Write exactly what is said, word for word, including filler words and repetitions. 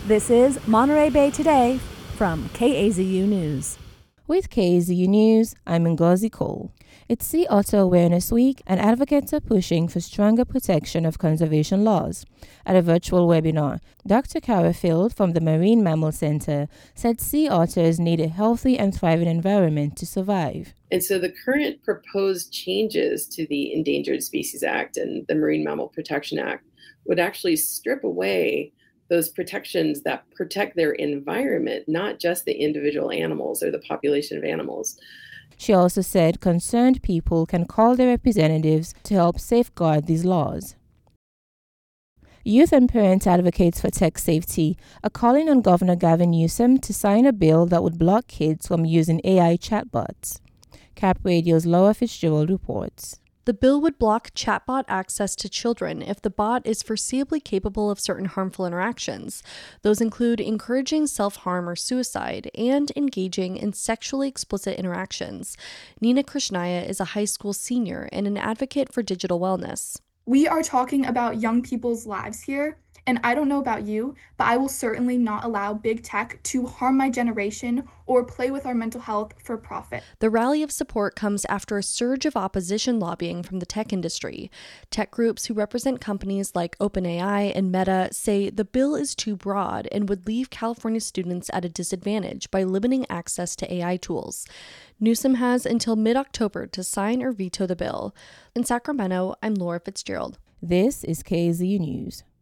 This is Monterey Bay Today from K A Z U News. With K A Z U News, I'm Ngozi Cole. It's Sea Otter Awareness Week, and advocates are pushing for stronger protection of conservation laws. At a virtual webinar, Doctor Kara Field from the Marine Mammal Center said sea otters need a healthy and thriving environment to survive. And so the current proposed changes to the Endangered Species Act and the Marine Mammal Protection Act would actually strip away those protections that protect their environment, not just the individual animals or the population of animals. She also said concerned people can call their representatives to help safeguard these laws. Youth and parent advocates for tech safety are calling on Governor Gavin Newsom to sign a bill that would block kids from using A I chatbots. Cap Radio's Laura Fitzgerald reports. The bill would block chatbot access to children if the bot is foreseeably capable of certain harmful interactions. Those include encouraging self-harm or suicide and engaging in sexually explicit interactions. Nina Krishnaya is a high school senior and an advocate for digital wellness. We are talking about young people's lives here, and I don't know about you, but I will certainly not allow big tech to harm my generation or play with our mental health for profit. The rally of support comes after a surge of opposition lobbying from the tech industry. Tech groups who represent companies like OpenAI and Meta say the bill is too broad and would leave California students at a disadvantage by limiting access to A I tools. Newsom has until mid-October to sign or veto the bill. In Sacramento, I'm Laura Fitzgerald. This is K A Z U News.